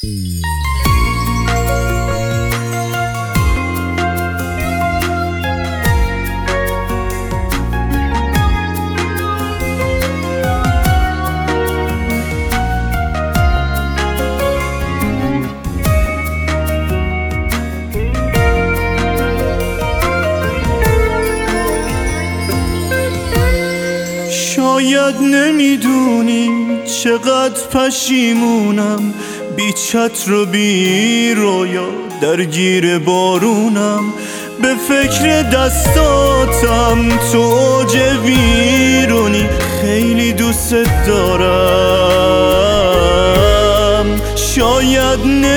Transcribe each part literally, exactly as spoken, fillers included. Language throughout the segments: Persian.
شاید نمیدونی چقدر پشیمونم، بی چتر و بی رویا درگیر بارونم. به فکر دستاتم تو اوج ویرونی، خیلی دوست دارم. شاید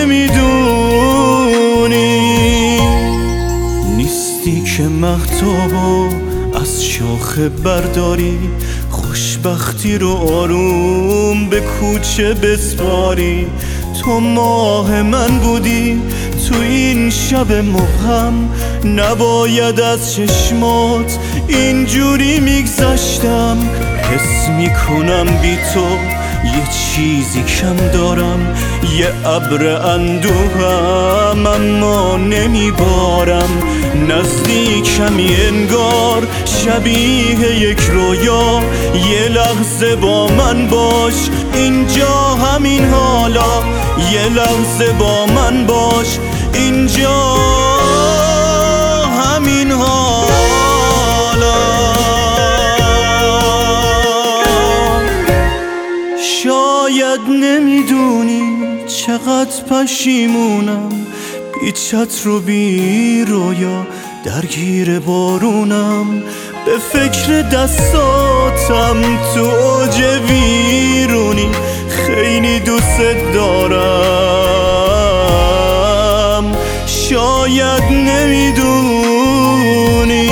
نمیدونی نیستی که مهتابو از شاخه برداری، خوشبختی رو آروم به کوچه بسپاری. تو ماه من بودی تو این شب مبهم، نباید از چشمات اینجوری میگذشتم. حس میکنم بی تو یه چیزی کم دارم، یه ابر اندوهم اما نمیبارم. نزدیکمی انگار شبیه یک رویا، یه لحظه با من باش اینجا همین حالا، یه لحظه با من باش اینجا همین حالا. شاید نمیدونی چقدر پشیمونم، بی چتر و بی رویا درگیر بارونم. به فکر دستاتم تو اوج ویرونی، خیلی دوست دارم. شاید نمیدونی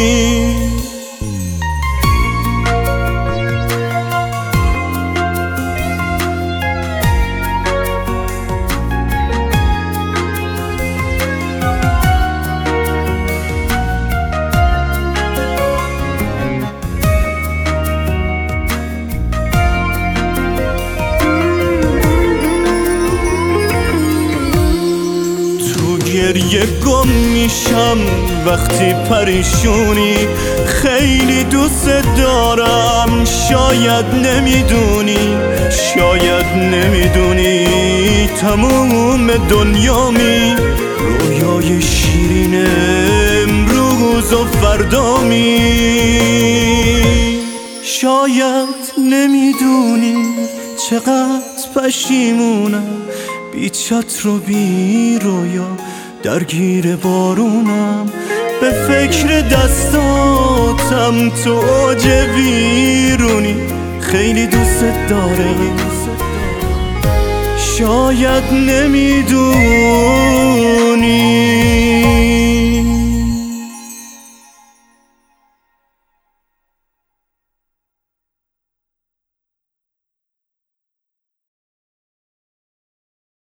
گریه گم میشم وقتی پریشونی، خیلی دوست دارم. شاید نمیدونی شاید نمیدونی تموم دنیامی، رویای شیرین امروز و فردامی. شاید نمیدونی چقدر پشیمونم، بی چتر و بی رویا درگیر بارونم. به فکر دستاتم تو اوج ویرونی، خیلی دوست دارم. شاید نمیدونی